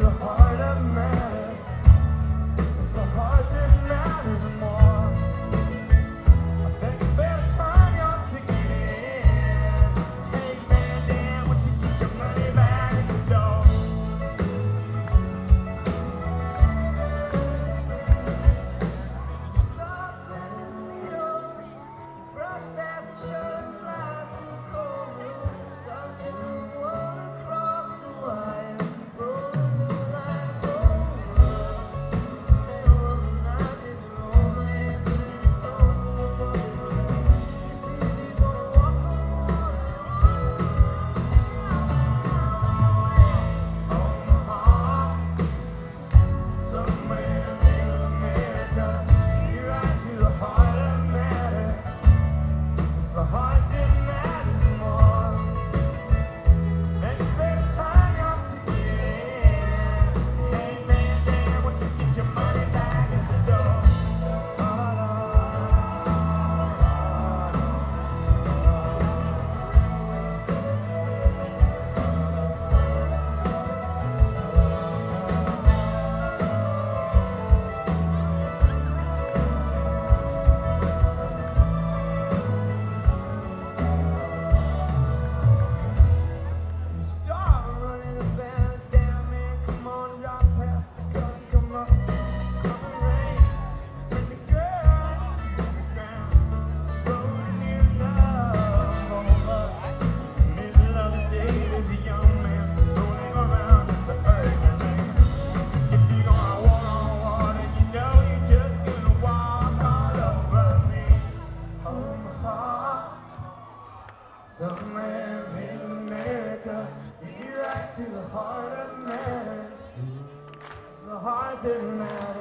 the heart of matters. It's the heart that matters more. I think you better turn your ticket in. Hey man, damn, once you get your money back at the door. Stop letting the needle brush past the shirt, slice through the cold room. Start to walk across the wire, roll a new life over. The night is over and these toes to the bottom. You still be gonna walk on the heart. Somewhere in middle America, you're right to the heart of matter. It's the heart that matters more. Man, you better turn your ticket in. Hey man, damn, once you get your money back at the door. You start running the band down, man. Come on, rock past the gun, come up. Summer rain, take the girl to the ground. Rolling in love over. Middle of the day, there's a young man rolling around the earth. If you're gonna walk on water, you know you're just gonna walk all over me. Oh, my heart. Somewhere in middle America, you're right to the heart of matters. It's the heart that matters.